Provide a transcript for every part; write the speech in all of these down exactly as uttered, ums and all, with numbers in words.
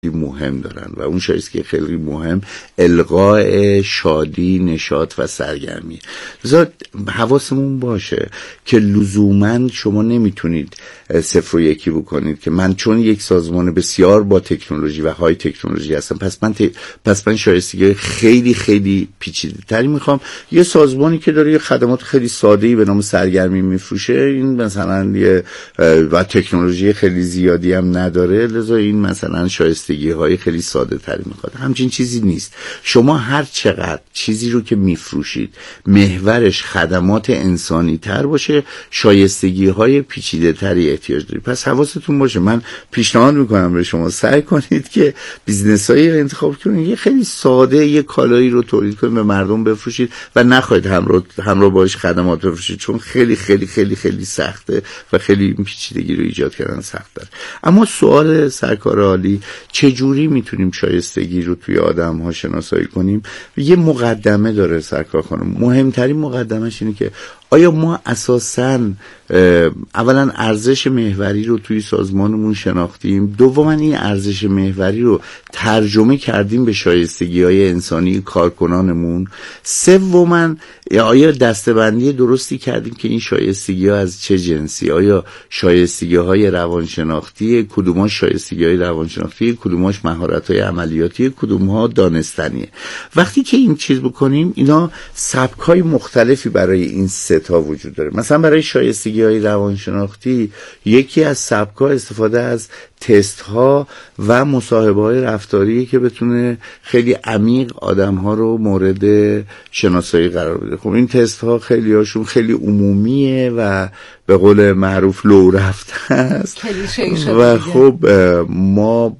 مهم دارن و اون شایستگی خیلی مهم القاء شادی، نشاط و سرگرمی. لذا حواسمون باشه که لزوماً شما نمیتونید صفر و یکی بکنید که من چون یک سازمان بسیار با تکنولوژی و های تکنولوژی هستم پس من ت... پس من شایستگی خیلی خیلی پیچیده تری میخوام. یه سازمانی که داره یه خدمات خیلی ساده‌ای به نام سرگرمی میفروشه، این مثلا یه و تکنولوژی خیلی زیادی هم نداره، لذا این مثلا شایستگی های خیلی ساده تری میخواد. همچین چیزی نیست. شما هر چقدر چیزی رو که میفروشید محورش خدمات انسانی تر باشه، شایستگی های پیچیده تری احتیاج دارید. پس حواستون باشه. من پیشنهاد میکنم به شما سعی کنید که بیزنس هایی رو انتخاب کنید یه خیلی ساده یه کالایی رو تولید کنید به مردم بفروشید و نخواهید همراه همراه باش خدمات بفروشید، چون خیلی خیلی خیلی خیلی سخته و خیلی پیچیدگی رو ایجاد کردن سخت داره. اما سوال سرکار عالی، چجوری میتونیم شایستگی رو توی آدم ها شناسایی کنیم؟ یه مقدمه داره سرکار خانم. مهمترین مقدمش اینه که آیا ما اساساً اولا ارزش محوری رو توی سازمانمون شناختیم، دوما این ارزش محوری رو ترجمه کردیم به شایستگی های انسانی کارکنانمون، سوما آیا دسته‌بندی درستی کردیم که این شایستگی ها از چه جنسی، آیا شایستگی های روانشناختی، کدوماش شایستگی های روانشناختی، کدوماش مهارت های عملیاتی، کدومها دانستنیه. وقتی که این چیز بکنیم اینا سبک های مختلفی برای این سه تا وجود داره. مثلا برای شایستگی های روانشناختی یکی از سبک ها استفاده از تست ها و مصاحبه های رفتاری که بتونه خیلی عمیق آدم ها رو مورد شناسایی قرار بده. خب این تست ها خیلی هاشون خیلی عمومیه و به قول معروف لو رفته است و خب ما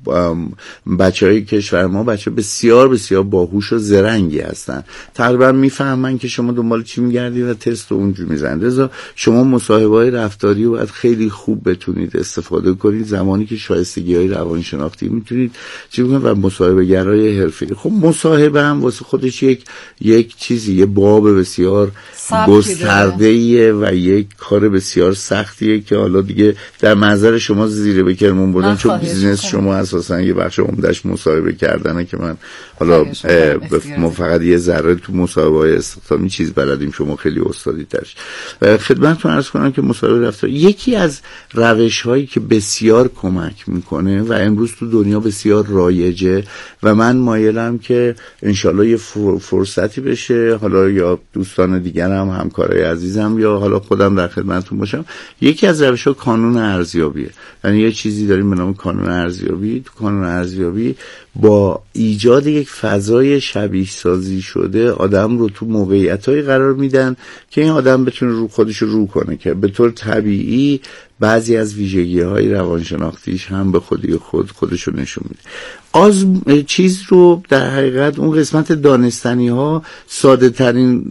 بچه های کشور ما بچه بسیار بسیار باهوش و زرنگی هستن، تقریبا میفهمن که شما دنبال چی میگردی و تست رو اونجور میزنید. لذا شما مصاحبه های رفتاری رو باید خیلی خوب بتونید استفاده کنید زمانی که شایستگی های روانشناختی میتونید چی بکنید و مصاحبه گرای حرفه‌ای. خب مصاحبه هم واسه خودش یک یک چیزی، یه باب بسیار گسترده‌ایه و یک کار بسیار سختیه که حالا دیگه در نظر شما زیر به کرمون بردن، چون بیزنس شما اساسا یه بخش عمدهش مصاحبه کردنه که من حالا ما فقط یه ذره تو مصاحبه‌های استخدامی چیز بلدیم، شما خیلی استادی ترش. خدمتتون عرض کنم که مصاحبه رفتاری یکی از روش‌هایی که بسیار کمک میکنه و امروز تو دنیا بسیار رایجه و من مایلم که انشالله یه فرصتی بشه، حالا یا دوستان دیگر هم همکارای عزیزم یا حالا خودم در خدمتتون باشم، یکی از روش‌ها کانون ارزیابیه. یعنی یه چیزی داریم به نام کانون ارزیابی. تو کانون ارزیابی با ایجاد یک فضای شبیه سازی شده آدم رو تو موقعیت‌های قرار میدن که این آدم بتونه رو خودش رو رو کنه که به طور طبیعی بعضی از ویژگی‌های روانشناختیش هم به خودی خود خودش رو نشون میده. از چیز رو در حقیقت اون قسمت دانستنی ها ساده ترین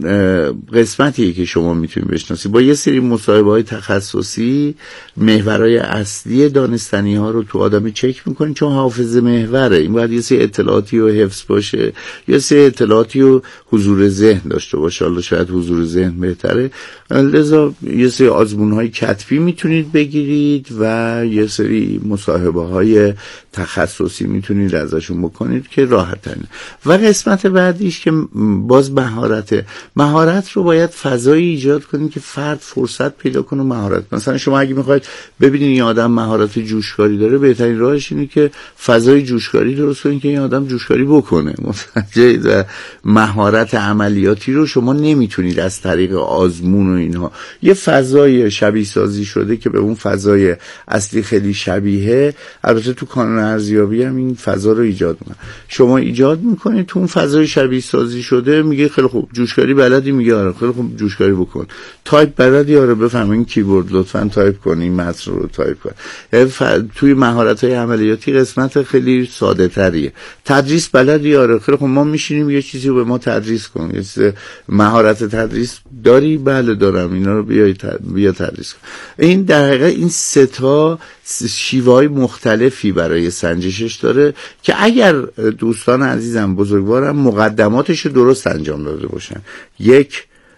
قسمتیه که شما میتونید بشناسید. با یه سری مصاحبه های تخصصی محورهای اصلی دانستنی ها رو تو آدم چک میکنید، چون حافظه محوره. این باید یه سری اطلاعاتی و حفظ باشه، یه سری اطلاعاتی و حضور ذهن داشته باشه. حالا شاید حضور ذهن بهتره، لذا یه سری آزمون های کتبی میتونید بگیرید و یه سری مصاحبه های تخصصی میتونید ازشون بکنید که راحت ترین. و قسمت بعدیش که باز مهارته. مهارت رو باید فضایی ایجاد کنید که فرد فرصت پیدا کنه مهارت. مثلا شما اگه میخواید ببینید این آدم مهارت جوشکاری داره، بهترین راهش اینه که فضای جوشکاری درست کنید که این آدم جوشکاری بکنه. متوجه؟ مهارت عملیاتی رو شما نمیتونید از طریق آزمون و اینها. یه فضای شبیه سازی شده که به اون فضای اصلی خیلی شبیه، البته تو کانون ارزیابی هم این فضا رو ایجاد میکنه. شما ایجاد میکنید تو اون فضای شبیه سازی شده، میگه خیلی خوب جوشکاری بلدی؟ میگه آره. خیلی خوب جوشکاری بکن. تایپ بلدی؟ آره. بفهمین کیبورد لطفاً تایپ کنین، متن رو تایپ کن. ف... توی مهارت‌های عملیاتی قسمت خیلی ساده تریه. تدریس بلدی؟ آره. خیلی خوب ما میشینیم یه چیزی رو به ما تدریس کن. یه چیز مهارت تدریس داری؟ بله دارم. اینا رو بیای ت... بیا تدریس کن. این در حقیقت این سه تا شیوه‌های مختلفی برای سنجشش داره که اگر دوستان عزیزم بزرگوارم مقدماتش رو درست انجام داده باشن، یک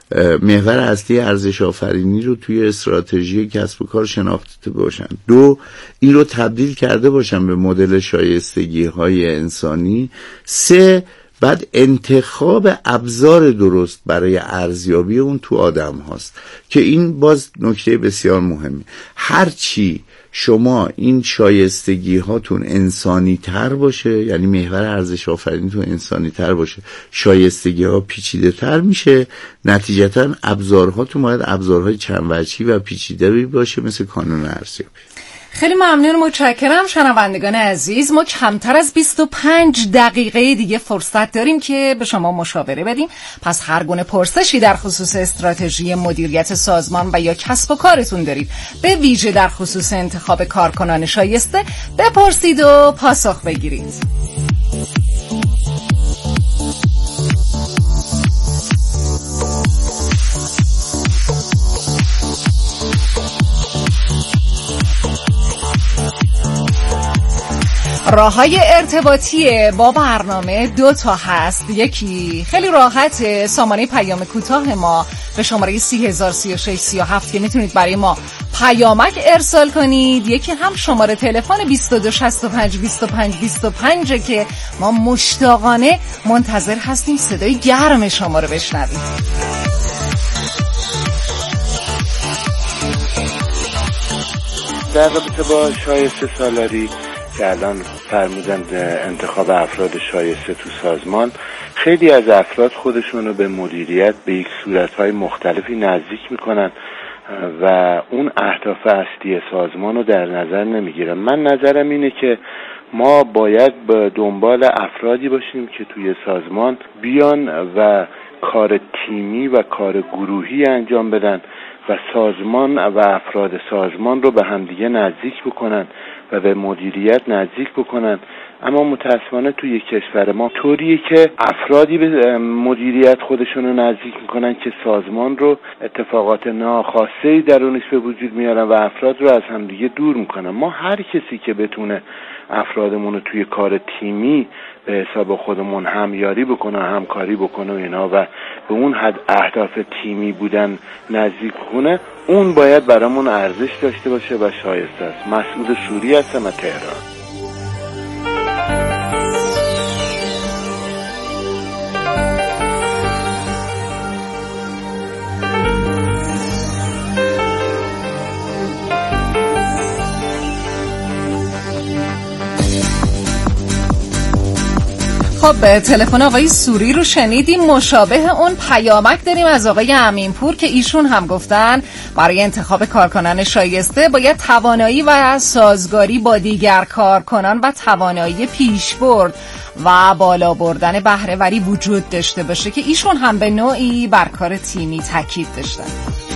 محور اصلی ارزش آفرینی رو توی استراتژی کسب و کار شناخته باشن. دو، این رو تبدیل کرده باشن به مدل شایستگی های انسانی. سه، بعد انتخاب ابزار درست برای ارزیابی اون تو آدم هاست که این باز نکته بسیار مهمه. هرچی شما این شایستگی هاتون انسانی تر باشه، یعنی محور ارزش آفرینیتون انسانی تر باشه، شایستگی ها پیچیده تر میشه، نتیجتا ابزارهاتون باید ابزارهای چند وجهی و پیچیده باشه، مثل کانون ارزیابی. خیلی ممنون، متشکرم. شنوندگان عزیز، ما کمتر از بیست و پنج دقیقه دیگه فرصت داریم که به شما مشاوره بدیم. پس هر گونه پرسشی در خصوص استراتژی مدیریت سازمان و یا کسب و کارتون دارید، به ویژه در خصوص انتخاب کارکنان شایسته، بپرسید و پاسخ بگیرید. راه‌های ارتباطی با برنامه دو تا هست. یکی خیلی راحته، سامانه پیام کوتاه ما به شماره سی هزار سی و شش سی و هفت که میتونید برای ما پیامک ارسال کنید. یکی هم شماره تلفن بیست و دو شصت و پنج بیست و پنج بیست و پنج که ما مشتاقانه منتظر هستیم صدای گرم شما رو بشنوید. در رابطه با شایسته سالاری که الان فرمودند انتخاب افراد شایسته تو سازمان، خیلی از افراد خودشون رو به مدیریت به یک صورتهای مختلفی نزدیک میکنن و اون اهداف اصلی سازمان رو در نظر نمیگیرن. من نظرم اینه که ما باید به دنبال افرادی باشیم که توی سازمان بیان و کار تیمی و کار گروهی انجام بدن و سازمان و افراد سازمان رو به همدیگه نزدیک بکنن و به مدیریت نزدیک بکنن. اما متاسفانه توی کشور ما طوریه که افرادی به مدیریت خودشون رو نزدیک میکنن که سازمان رو اتفاقات ناخواسته درونش به وجود میارن و افراد رو از همدیگه دور میکنن. ما هر کسی که بتونه افرادمون رو توی کار تیمی به حساب خودمون همیاری بکنه، همکاری بکنه و اینا و به اون حد اهداف تیمی بودن نزدیک کنه، اون باید برامون ارزش داشته باشه و شایسته است. مسعود سوری هستم از تهران. خب تلفن آقای سوری رو شنیدیم. مشابه اون پیامک داریم از آقای امینپور که ایشون هم گفتن برای انتخاب کارکنان شایسته باید توانایی و سازگاری با دیگر کارکنان و توانایی پیشبرد و بالا بردن بهره وری وجود داشته باشه که ایشون هم به نوعی بر کار تیمی تاکید داشتن.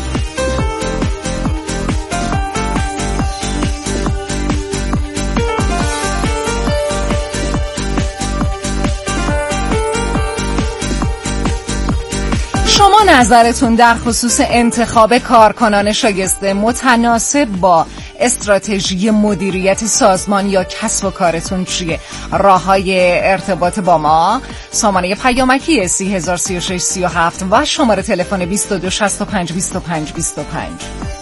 شما نظرتون در خصوص انتخاب کارکنان شایسته متناسب با استراتژی مدیریت سازمان یا کسب و کارتون چیه؟ راه‌های ارتباط با ما سامانه پیامکی سی هزار سی و شش سی و هفت و شماره تلفن بیست و دو شصت و پنج بیست و پنج بیست و پنج.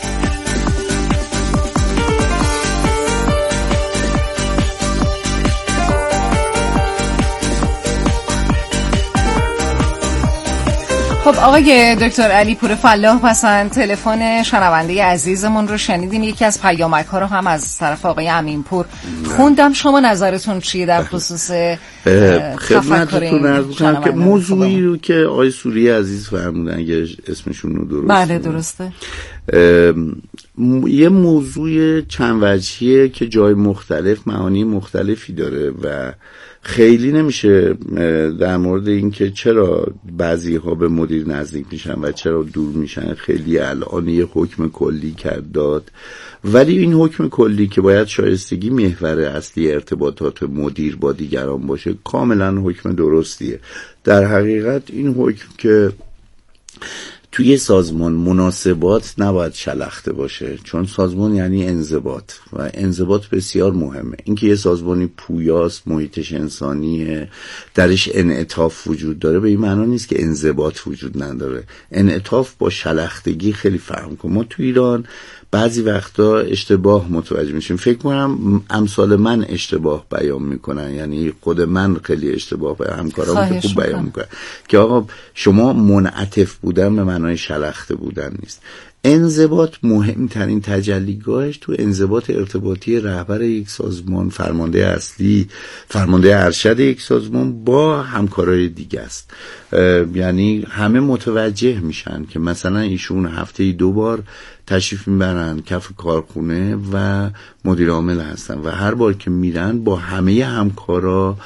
خب آقای دکتر علی پور فلاح پسند، تلفن شنونده عزیزمون رو شنیدیم. یکی از پیامک ها رو هم از طرف آقای امینپور خوندم. شما نظرتون چیه در خصوص خدمتتون عرض می‌کنم که موضوعی رو که آقای سوری عزیز فرمودن اگه اسمشون رو درست بله درسته، یه موضوع چند وجهیه که جای مختلف معانی مختلفی داره و خیلی نمیشه در مورد این که چرا بعضی ها به مدیر نزدیک میشن و چرا دور میشن خیلی الان یه حکم کلی کرد داد، ولی این حکم کلی که باید شایستگی محور اصلی ارتباطات مدیر با دیگران باشه کاملا حکم درستیه. در حقیقت این حکم که توی سازمان مناسبات نباید شلخته باشه، چون سازمان یعنی انضباط و انضباط بسیار مهمه. اینکه یه سازمانی پویاست، محیطش انسانیه، درش انعطاف وجود داره، به این معنا نیست که انضباط وجود نداره. انعطاف با شلختگی خیلی فرق می‌کنه. ما تو ایران بعضی وقتا اشتباه متوجه میشیم، فکر کنم امثال من اشتباه بیان میکنن، یعنی خود من خیلی اشتباه بیان، همکارام خوب بیان میکنن که آقا شما منعطف بودن به معنای شلخته بودن نیست. انضباط مهمترین تجلیگاهش تو انضباط ارتباطی رهبر یک سازمان، فرمانده اصلی، فرمانده ارشد یک سازمان با همکارای دیگه است. یعنی همه متوجه میشن که مثلا ایشون هفته دو بار تشریف میبرن کف کارخونه و مدیر عامل هستن و هر بار که میرن با همه همکارا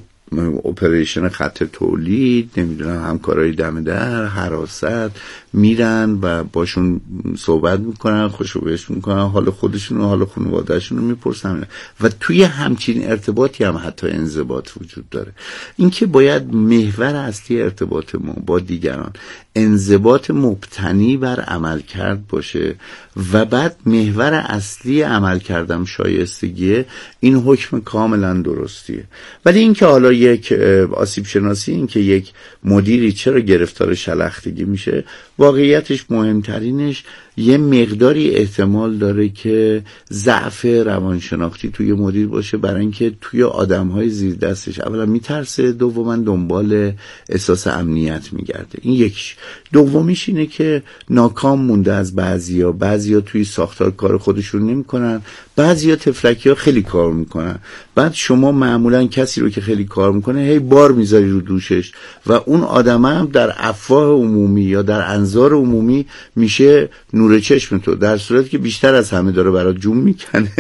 اپریشن خط تولید، نمیدونم همکارای دم در، حراست، میرن و باشون صحبت میکنن، خوشو بهش میکنن، حال خودشون و حال خانوادهشون رو میپرسن و توی همچین ارتباطی هم حتی انضباط وجود داره. این که باید محور اصلی ارتباط ما با دیگران انضباط مبتنی بر عمل کرد باشه و بعد محور اصلی عمل کردم شایستگیه، این حکم کاملا درستیه. ولی این که حالا یک آسیب شناسی، این که یک مدیری چرا گرفتار شلختگی میشه، واقعیتش مهمترینش یه مقداری احتمال داره که ضعف روانشناختی توی مدیر باشه، برای اینکه توی آدم‌های زیر دستش اولا میترسه، دوما دنبال احساس امنیت میگرده. این یکیش. دومیش اینه که ناکام مونده از بعضیا، بعضیا توی ساختار کار خودشون نمی‌کنن، بعضیا تفلکی‌ها خیلی کار میکنن. بعد شما معمولا کسی رو که خیلی کار میکنه هی بار میذاری رو دوشش و اون آدم هم در افواه عمومی یا در انظار عمومی میشه نور چشم تو، در صورتی که بیشتر از همه داره برات جون میکنه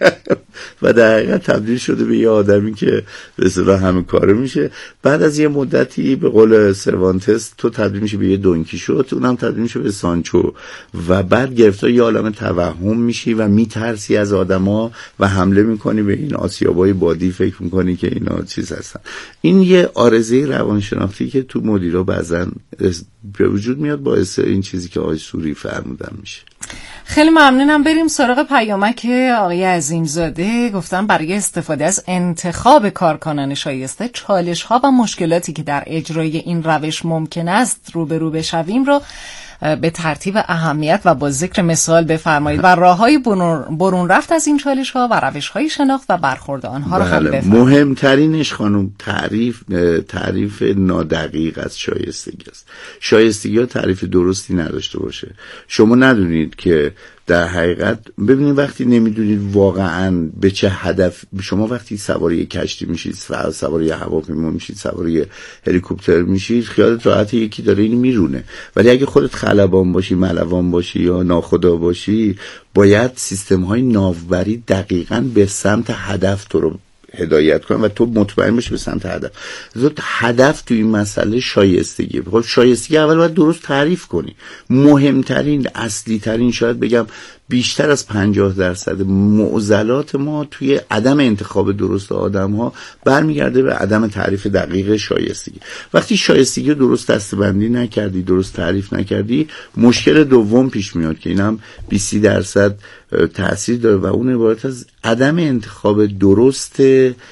و در حقیقت تبدیل شده به یه آدمی که به اصطلاح همه کاره میشه. بعد از یه مدتی به قول سروانتس تو تبدیل میشه به یه دونکیشوت، اونم تبدیل میشه به سانچو و بعد گرفتار یه عالم توهم میشی و میترسی از آدما و حمله میکنی به این آسیابای بادی، فکر میکنی که اینا چیز هستن. این یه عارضه روانشناختی که تو مدیرا بعضا به وجود میاد، باعث این چیزی که آقای سوری فرمودن میشه. خیلی ممنونم. بریم سراغ پیامک آقای عظیمزاده. گفتم برای استفاده از انتخاب کارکنان شایسته، چالش ها و مشکلاتی که در اجرای این روش ممکن است روبرو بشویم رو به ترتیب اهمیت و با ذکر مثال بفرمایید و راههای برون رفت از این چالش ها و روش های شناخت و برخورد آنها رو هم بفرمایید. مهمترینش خانم تعریف تعریف نادقیق از شایستگی است. شایستگی ها تعریف درستی نداشته باشه. شما ندونید که در حقیقت، ببینید وقتی نمیدونید واقعا به چه هدف، شما وقتی سواری کشتی میشید، سواری هواپیما میشید، سواری هلیکوپتر میشید، خیالت راحت یکی داره اینو میرونه. ولی اگه خودت خلبان باشی، ملوان باشی یا ناخدا باشی، باید سیستم های ناوبری دقیقاً به سمت هدف تو رو هدایت کنن و تو مطمئن باشی به سمت هدف. زود هدف تو این مسئله شایستگی. خب شایستگی اول باید درست تعریف کنی. مهمترین، اصلی ترین، شاید بگم بیشتر از پنجاه درصد معضلات ما توی عدم انتخاب درست آدم ها برمیگرده به عدم تعریف دقیق شایستگی. وقتی شایستگی رو درست دسته‌بندی نکردی، درست تعریف نکردی، مشکل دوم پیش میاد که اینم بیست درصد تأثیر داره و اون عبارت از عدم انتخاب درست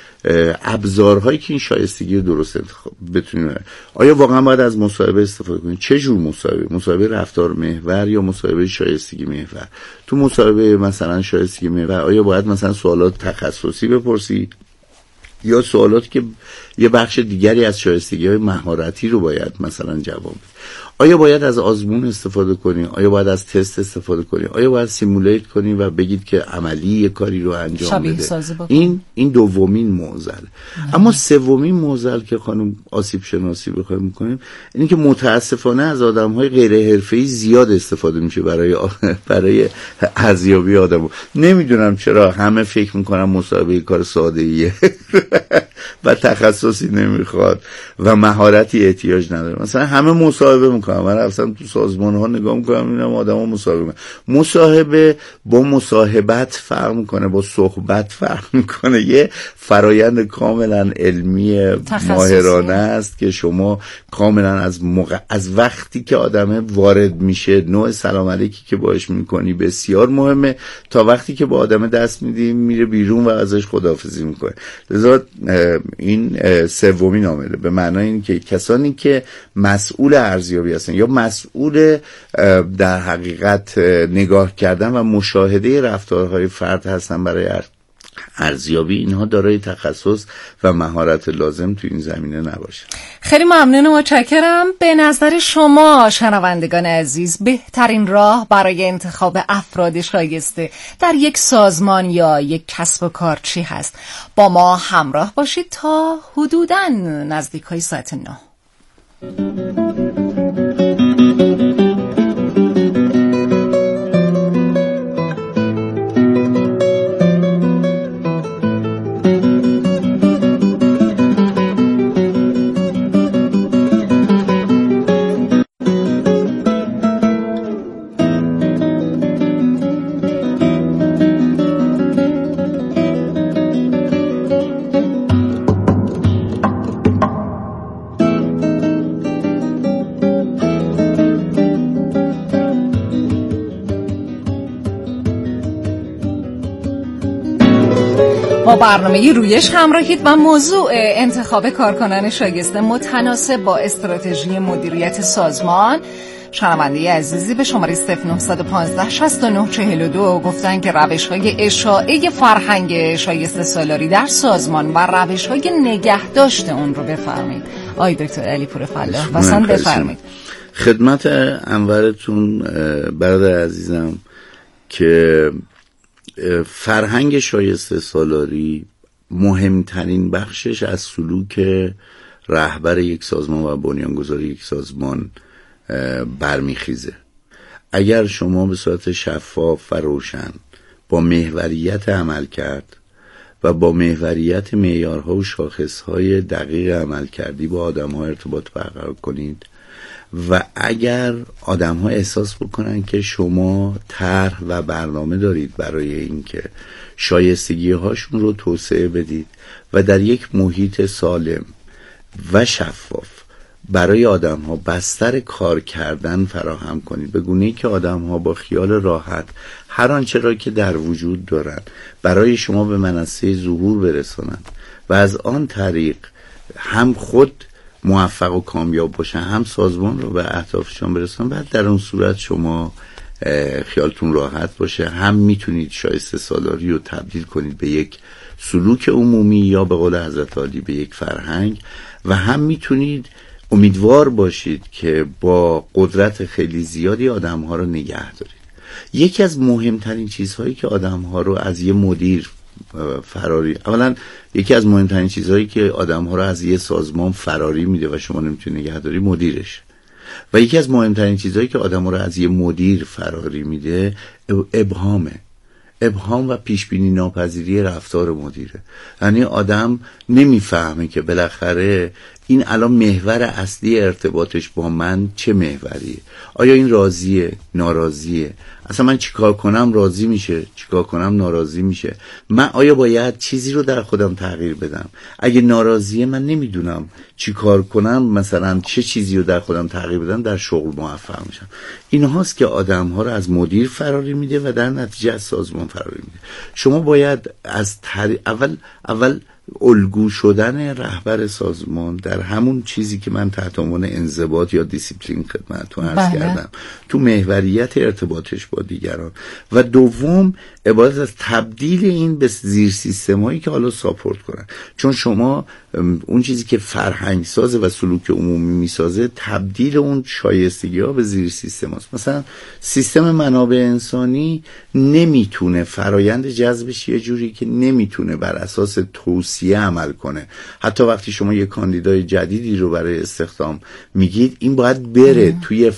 ابزارهایی که این شایستگی رو درست انتخاب بتونیم. آیا واقعا باید از مصاحبه استفاده کنیم؟ چه جور مصاحبه؟ مصاحبه رفتار محور یا مصاحبه شایستگی محور؟ تو مصاحبه مثلا شایستگی محور آیا باید مثلا سوالات تخصصی بپرسی یا سوالاتی که یه بخش دیگری از شایستگی های مهارتی رو باید مثلا جواب بدی؟ آیا باید از آزمون استفاده کنی؟ آیا باید از تست استفاده کنی؟ آیا باید سیمولیت کنی و بگید که عملی یه کاری رو انجام بده؟ این این دومین معضل. اما سومین معضل که خانم آسیب شناسی بخوایم میکنیم، اینه که متاسفانه از آدم‌های غیر حرفه‌ای زیاد استفاده میشه برای برای ارزیابی آدمو. نمیدونم چرا همه فکر میکنن مصاحبه کار ساده‌ایه و تخصصی نمیخواد و مهارتی احتیاج نداره. مثلا همه مصاحبه میکنن، من رفتم تو سازمان ها نگاه میکنم میبینم آدما مصاحبه میکنن. مصاحبه با مصاحبت فرق میکنه، با صحبت فرق میکنه. یه فرایند کاملا علمی ماهرانه است که شما کاملا از موقع از وقتی که آدم وارد میشه، نوع سلام علیکی که باش میکنی بسیار مهمه، تا وقتی که با آدم دست میدی میره بیرون و ازش خداحافظی میکنه. لذا این سومین عامله، به معنای این که کسانی که مسئول ارزیابی هستن یا مسئول در حقیقت نگاه کردن و مشاهده رفتارهای فرد هستن برای ارزیابی، اینها دارای تخصص و مهارت لازم تو این زمینه نباشه. خیلی ممنون و متشکرم. به نظر شما شنوندگان عزیز بهترین راه برای انتخاب افراد شایسته در یک سازمان یا یک کسب و کار چی هست؟ با ما همراه باشید تا حدوداً نزدیک های ساعت نه. با برنامه رویش همراهید و موضوع انتخاب کارکنان شایسته متناسب با استراتژی مدیریت سازمان. شنونده عزیزی به شماره صفر نه یک پنج شش نه چهار دو گفتن که روش‌های اشاعه فرهنگ شایسته سالاری در سازمان و روش‌های نگهداشت اون رو بفرمایید. آقای دکتر علیپور فلاح واسان بفرمایید. خدمت انورتون برادر عزیزم که فرهنگ شایسته سالاری مهمترین بخشش از سلوک رهبر یک سازمان و بنیانگذار یک سازمان برمیخیزه. اگر شما به صورت شفاف و روشن با محوریت عمل کرد و با محوریت معیارها و شاخصهای دقیق عمل کردی با آدم‌ها ارتباط برقرار کنید و اگر آدم‌ها احساس بکنن که شما طرح و برنامه دارید برای اینکه شایستگی‌هاشون رو توسعه بدید و در یک محیط سالم و شفاف برای آدم‌ها بستر کار کردن فراهم کنید، به گونه‌ای که آدم‌ها با خیال راحت هر آنچه را که در وجود دارند برای شما به منصه ظهور برسانند و از آن طریق هم خود موفق و کامیاب باشن هم سازمان رو به اهدافشون برسن، بعد در اون صورت شما خیالتون راحت باشه، هم میتونید شایسته سالاری رو تبدیل کنید به یک سلوک عمومی یا به قول حضرت علی به یک فرهنگ و هم میتونید امیدوار باشید که با قدرت خیلی زیادی آدم‌ها رو نگه دارید. یکی از مهمترین چیزهایی که آدم‌ها رو از یه مدیر فراری، اولا یکی از مهمترین چیزهایی که آدم‌ها رو از یه سازمان فراری میده و شما نمیتونید نگهداری مدیرش، و یکی از مهمترین چیزهایی که آدم‌ها رو از یه مدیر فراری میده ابهامه. ابهام و پیشبینی ناپذیری رفتار مدیره. یعنی آدم نمیفهمه که بالاخره این الان محور اصلی ارتباطش با من چه محوریه، آیا این راضیه، ناراضیه، اصلا من چیکار کنم راضی میشه، چیکار کنم ناراضی میشه، من آیا باید چیزی رو در خودم تغییر بدم، اگه ناراضیه من نمیدونم چیکار کنم، مثلا چه چیزی رو در خودم تغییر بدم در شغل موفق میشم. این هاست که آدم ها رو از مدیر فراری میده و در نتیجه از سازمان فراری میده. شما باید از تر... اول اول الگو شدن رهبر سازمان در همون چیزی که من تحت عنوان انضباط یا دیسیپلین خدمتتون عرض کردم، تو محوریت ارتباطش با دیگران، و دوم عبارت از تبدیل این به زیر سیستمایی که حالا ساپورت کنن. چون شما اون چیزی که فرهنگ سازه و سلوک عمومی میسازه تبدیل اون شایستگی ها به زیر سیستم هست. مثلا سیستم منابع انسانی نمیتونه فرایند جذبش یه جوری که نمیتونه بر اساس توصیه عمل کنه. حتی وقتی شما یه کاندیدای جدیدی رو برای استخدام میگید، این باید بره ام. توی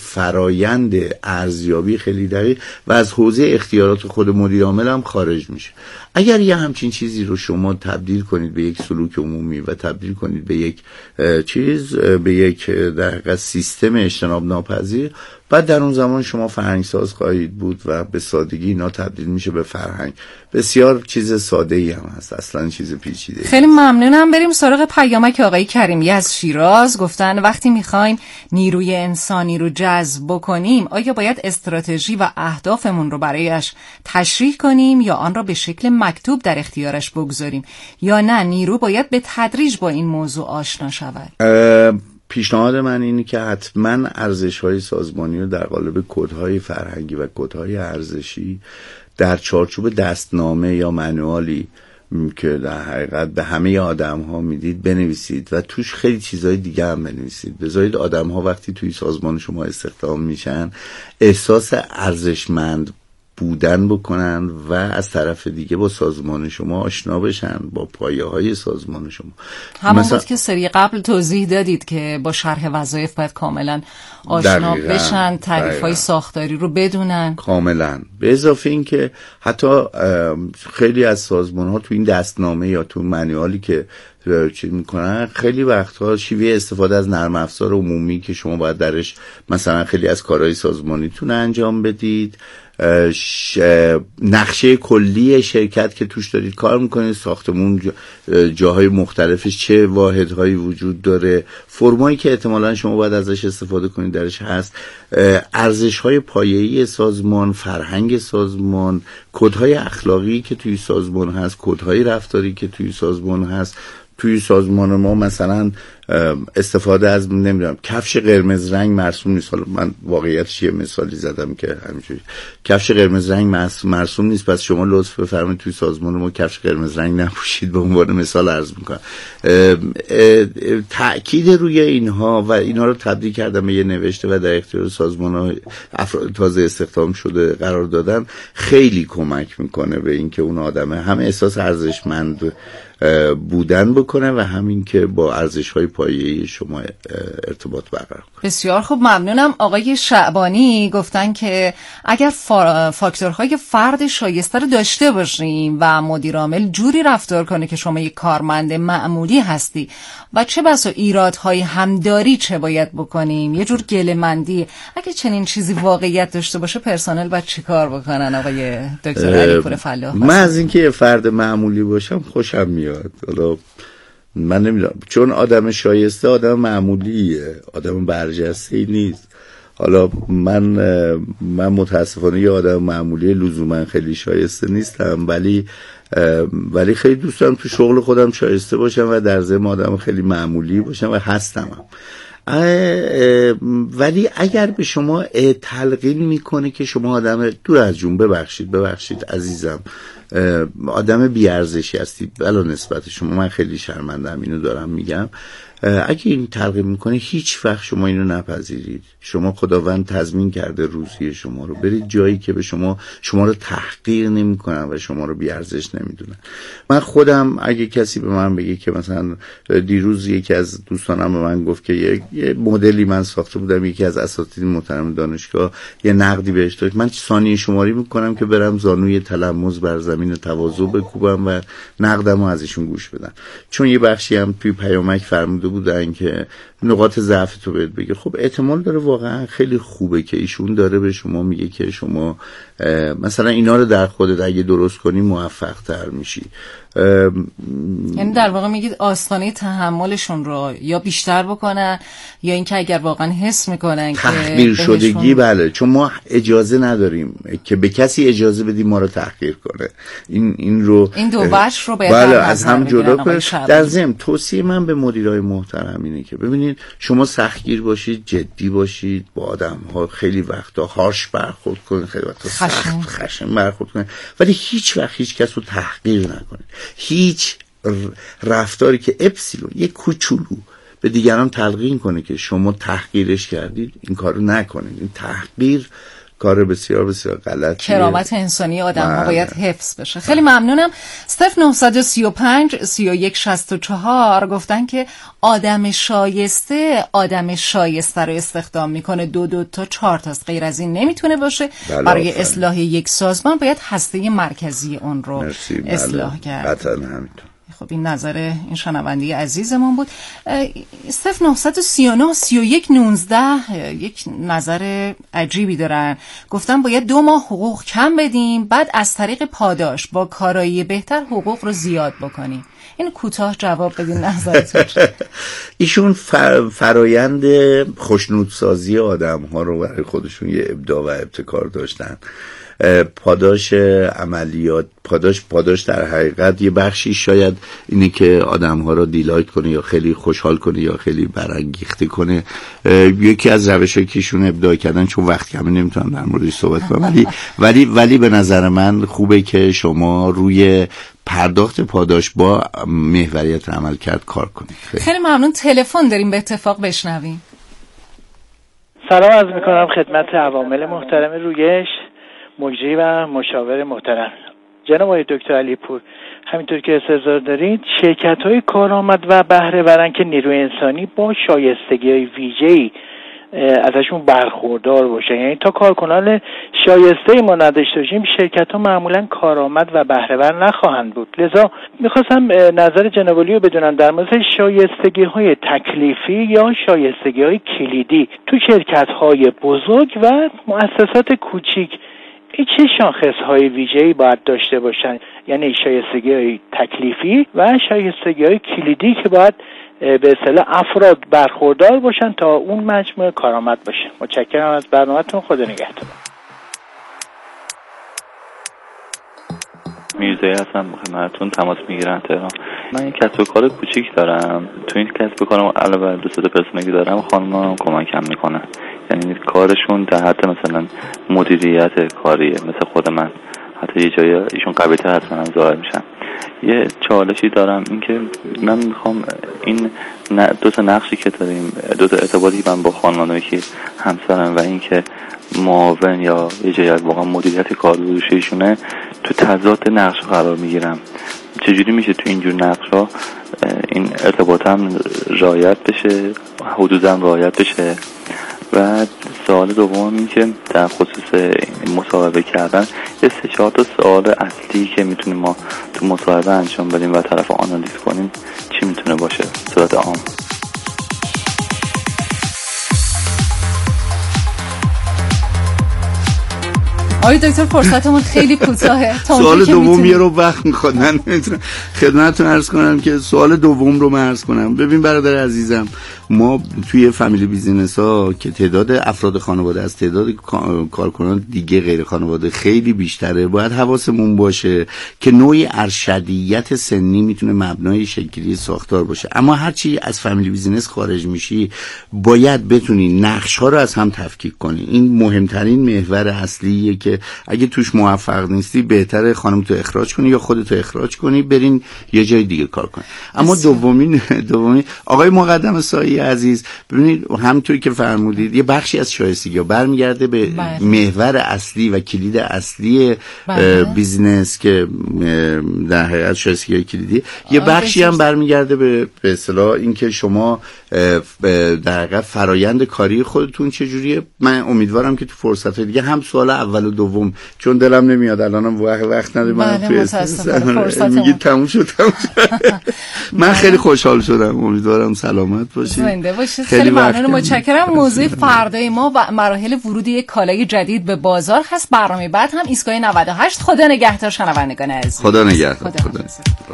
فرایند ارزیابی خیلی دقیق و از حوزه اختیارات خود مدیر عامل هم خارج میشه. اگر یه همچین چیزی رو شما تبدیل کنید به یک سلوک عمومی و تبدیل کنید به یک چیز، به یک در حقیقت سیستم اجتناب ناپذیر، بعد در اون زمان شما فرهنگ ساز خواهید بود و به سادگی اینا تبدیل میشه به فرهنگ. بسیار چیز ساده ای هم هست، اصلا چیز پیچیده. خیلی ممنونم. بریم سراغ پیامک آقای کریمی از شیراز. گفتن وقتی میخوایم نیروی انسانی رو جذب بکنیم، آیا باید استراتژی و اهدافمون رو برایش تشریح کنیم یا آن را به شکل مکتوب در اختیارش بگذاریم، یا نه نیرو باید به تدریج با این موضوع آشنا شود؟ پیشنهاد من اینه که حتما ارزش‌های سازمانی رو در قالب کدهای فرهنگی و کدهای ارزشی در چارچوب دستنامه یا منوالی که در حقیقت به همه آدم‌ها میدید بنویسید و توش خیلی چیزهای دیگه هم بنویسید. بذارید آدم‌ها وقتی توی سازمان شما استخدام میشن احساس ارزشمند بودن بکنن و از طرف دیگه با سازمان شما آشنا بشن، با پایه های سازمان شما. همون مثلا بود که سری قبل توضیح دادید که با شرح وظایف باید کاملا آشنا دقیقاً بشن، تعریف های ساختاری رو بدونن کاملا. به اضافه این که حتی خیلی از سازمان ها تو این دستنامه یا تو منیالی که چی میکنن خیلی وقتها شیوه استفاده از نرم افزار عمومی که شما باید درش مثلا خیلی از کارهای سازمانیتون انجام بدید، نقشه کلی شرکت که توش دارید کار میکنید، ساختمون جاهای مختلفش چه واحدهایی وجود داره، فرمایی که احتمالاً شما باید ازش استفاده کنید درش هست، ارزش‌های پایه‌ای سازمان، فرهنگ سازمان، کدهای اخلاقی که توی سازمان هست، کدهای رفتاری که توی سازمان هست. توی سازمان ما مثلا استفاده از نمیدونم کفش قرمز رنگ مرسوم نیست. حالا من واقعیتش یه مثالی زدم که همینجوری کفش قرمز رنگ مرسوم نیست، پس شما لطف بفرمایید توی سازمان ما کفش قرمز رنگ نپوشید. به عنوان مثال عرض میکنم. تأکید روی اینها و اینها رو تبدیل کردم به یه نوشته و در اختیار سازمان ها افراد تازه استخدام شده قرار دادن خیلی کمک میکنه به اینکه اون آدمه هم احساس ارزشمند بودن بکنه و همین که با ارزش‌های پایه‌ای شما ارتباط برقرار کنه. بسیار خوب، ممنونم. آقای شعبانی گفتن که اگر فاکتورهای فرد شایسته رو داشته باشیم و مدیر عامل جوری رفتار کنه که شما یک کارمند معمولی هستی و چه بسا ایرادهای هم داری چه باید بکنیم، یه جور گله‌مندی، اگه چنین چیزی واقعیت داشته باشه پرسنل باید چیکار بکنن؟ آقای دکتر علیپور فلاح. من از اینکه فرد معمولی باشم خوشم میاد. حالا من نمیدونم، چون آدم شایسته آدم معمولیه، آدم برجسته‌ای نیست. حالا من من متاسفانه یه آدم معمولی لزوما خیلی شایسته نیستم، ولی ولی خیلی دوست دارم تو شغل خودم شایسته باشم و در ضمن آدم خیلی معمولی باشم و هستم هم. ولی اگر به شما تلقین میکنه که شما آدم دور از جون، ببخشید ببخشید عزیزم، آدم بیارزشی هستی بلا نسبت شما، من خیلی شرمندم اینو دارم میگم، اگه این تلقین میکنه هیچ وقت شما اینو نپذیرید. شما خداوند تضمین کرده روزی شما رو، برید جایی که به شما شما رو تحقیر نمیکنن و شما رو بیارزش نمیدونن. من خودم اگه کسی به من بگه که مثلا دیروز یکی از دوستانم به من گفت که یه مدلی من ساخته بودم، یکی از اساتید محترم دانشگاه یه نقدی بهش داد، من ثانیه شماری میکنم که برم زانوی تلمذ بر زمین تواضع بکوبم و نقدمو از ایشون گوش بدم، چون یه بخشی هم توی پیامک فرموده بودن که نقاط ضعف تو بهت بگه. خب احتمال داره واقعا خیلی خوبه که ایشون داره به شما میگه که شما مثلا اینا رو در خودت اگه درست کنی موفق تر میشی. یعنی در واقع میگید آستانه تحملشون رو یا بیشتر بکنن یا اینکه اگر واقعا حس میکنن که تحقیر شدگی، بله، چون ما اجازه نداریم که به کسی اجازه بدیم ما رو تحقیر کنه. این این رو این دو بخش رو باید بله از هم جدا کنیم. در ضمن توصیه من به مدیرای محترم اینه که ببینید شما سختگیر باشید، جدی باشید، با آدم‌ها خیلی وقتا هارش برخورد کنید، خیلی وقتا سخت خشن برخورد کنید، ولی هیچ وقت هیچ کس رو تحقیر نکنید. هیچ رفتاری که اپسیلون یک کوچولو به دیگران تلقین کنه که شما تحقیرش کردید، این کارو نکنید. این تحقیر کار بسیار بسیار غلطیه. کرامت انسانی آدم ها باید حفظ بشه. خیلی ممنونم. صفر نه سه پنج سه یک شصت و چهار گفتن که آدم شایسته آدم شایسته رو استخدام میکنه، دو دو تا چهار تاست، غیر از این نمیتونه باشه. برای اصلاح یک سازمان باید هسته مرکزی اون رو اصلاح کرد. قطعا همینطور. خب این نظر این شنونده عزیزمون بود. صفر نه سه نه سه یک نوزده یک نظر عجیبی دارن، گفتن باید دو ماه حقوق کم بدیم، بعد از طریق پاداش با کارایی بهتر حقوق رو زیاد بکنیم. این کوتاه جواب بدین نظرتون. ایشون فر... فرایند خوشنودسازی آدم ها رو برای خودشون یه ابداع و ابتکار داشتن. پاداش عملیات، پاداش پاداش در حقیقت یه بخشی شاید اینه که آدم ها رو دیلایت کنه یا خیلی خوشحال کنه یا خیلی برانگیخته کنه. یکی از روشایی که ایشون ابداع کردن، چون وقت کمی نمیتونم در موردش صحبت کنم، ولی ولی ولی به نظر من خوبه که شما روی پرداخت پاداش با محوریت عملکرد کار کنید. خیلی, خیلی ممنون. تلفن داریم به اتفاق بشنویم. سلام عرض میکنم خدمت عوامل محترم رویش، مجری و مشاور محترم. جناب آقای دکتر علی پور، همینطور که استحضار دارید، شرکت‌های کارآمد و بهره برن که نیروی انسانی با شایستگی‌های ویژه‌ای ازشون برخوردار باشه. یعنی تا کارکنان شایسته ما نداشته باشیم، شرکت‌ها معمولاً کارآمد و بهره ور نخواهند بود. لذا می‌خواستم نظر جناب علی رو بدونم در مورد شایستگی‌های تکلیفی یا شایستگی‌های کلیدی تو شرکت‌های بزرگ و مؤسسات کوچیک. این چه شاخص‌های ویژه‌ای باید داشته باشن؟ یعنی شایستگی‌های تکلیفی و شایستگی‌های کلیدی که باید به اصطلاح افراد برخوردار باشن تا اون مجموعه کارآمد باشه. متشکرم از برنامه‌تون. خدا نگهدار. میرزایی هستم، خدمتتون تماس میگیرم تهران. من یک کسب و کار کوچیک دارم. تو این کسب و کارم علاوه بر دو سه تا پرسنلی دارم، خانم‌ها کمکم میکنن. یعنی کارشون در حد مثلا مدیریت کاریه، مثل خود من. حتی یه جایی ایشون قوی‌تر از من ظاهر میشن. یه چالشی دارم، این که من میخوام این دو تا نقشی که داریم، دو تا ارتباطی من با خانمانایی که همسرم و این که معاون یا یه جایی واقعا مدیریت کار روش ایشونه، تو تضاد نقش قرار میگیرم. چجوری میشه تو اینجور نقشا این ارتباطم رعایت بشه، حدودم رعایت بشه؟ و سوال دوم این که در خصوص مصاحبه کردن، یه سه چهار تا سوال اصلی که میتونیم ما تو مصاحبه انجام بدیم و طرف آنالیز کنیم چی میتونه باشه صورت عام؟ آقای دکتر فرصتمون خیلی کوتاهه. سوال دوم یه رو وقت میخواد. من نمیتونم خدمتتون عرض کنم که سوال دوم رو من عرض کنم. ببین برادر عزیزم، ما توی فامیلی بیزینس ها که تعداد افراد خانواده از تعداد کارکنان دیگه غیر خانواده خیلی بیشتره، باید حواسمون باشه که نوعی ارشدیت سنی میتونه مبنای شکلی ساختار باشه. اما هرچی از فامیلی بیزینس خارج میشی، باید بتونی نقش ها رو از هم تفکیک کنی. این مهمترین محور اصلیه که اگه توش موفق نیستی، بهتره خانم تو اخراج کنی یا خودتو اخراج کنی، برین یه جای دیگه کار کنی. اما دومین دومین آقای مقدم سایی عزیز، ببینید همونطوری که فرمودید، یه بخشی از شایستگی برمیگرده به بله. محور اصلی و کلید اصلی بله. بیزنس که در حقیقت شایستگی کلیدی، یه بخشی هم برمیگرده به به اصطلاح اینکه شما در حقیقت فرایند کاری خودتون چجوریه. من امیدوارم که تو فرصت دیگه هم سوال اول و دوم، چون دلم نمیاد الانم وقت وقت ندارم من توی استفاده میگی تموم شد تموم شد. من خیلی خوشحال شدم. امیدوارم سلامت باشید، زنده باشید. خیلی ممنون، متشکرم. موضوع فردای ما و مراحل ورود یک کالای جدید به بازار هست. برنامه بعد هم ایستگاه نود و هشت. خدا نگهدار شنوندگان عزیز. خدا نگهدار. خدا نگهدار.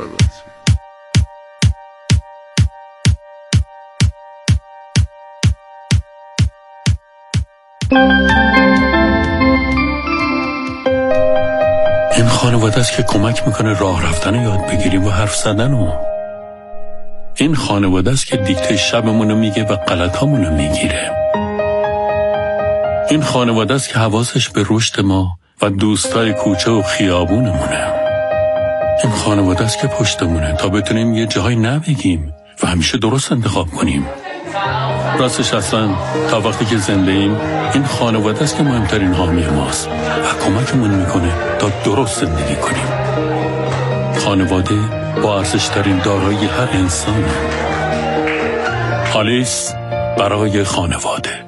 این خانواده است که کمک میکنه راه رفتن یاد بگیریم و حرف زدن. و این خانواده است که دیکته شبمونو میگه و غلطامونو میگیره. این خانواده است که حواسش به رشد ما و دوستای کوچه و خیابونمونه. این خانواده است که پشتمونه تا بتونیم یه جاهای نبگیم و همیشه درست انتخاب کنیم. راستش اصلا تا وقتی که زنده ایم این خانواده است که مهمترین حامی ماست و کمکمون میکنه تا درست زندگی کنیم. خانواده با ارزشترین دارایی هر انسانه. آلیس برای خانواده.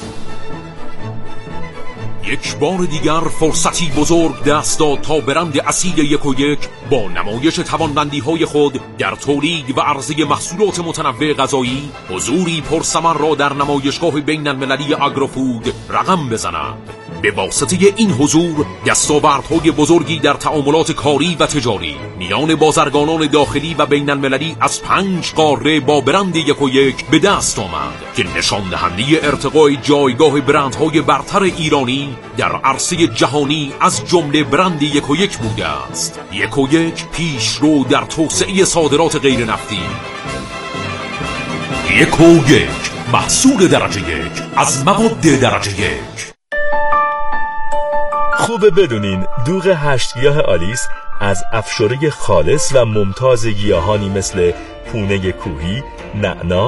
یک بار دیگر فرصتی بزرگ دست داد تا برند اصیل یک و یک با نمایش توانمندی‌های خود در تولید و عرضه محصولات متنوع غذایی حضوری پرثمر را در نمایشگاه بین‌المللی آگروفود رقم بزند. به واسطه این حضور دستاوردهای بزرگی در تعاملات کاری و تجاری میان بازرگانان داخلی و بین‌المللی از پنج قاره با برند یک و یک به دست آمد که نشان دهنده ارتقای جایگاه برندهای برتر ایرانی در عرصه جهانی از جمله برند یک و یک بوده است. یک و یک پیشرو در توسعه صادرات غیر نفتی. یک و یک محصول درجه یک از مواد درجه یک. خوبه بدونین دوغ هشت گیاه آلیس از افشوره خالص و ممتاز گیاهانی مثل پونه کوهی، نعنا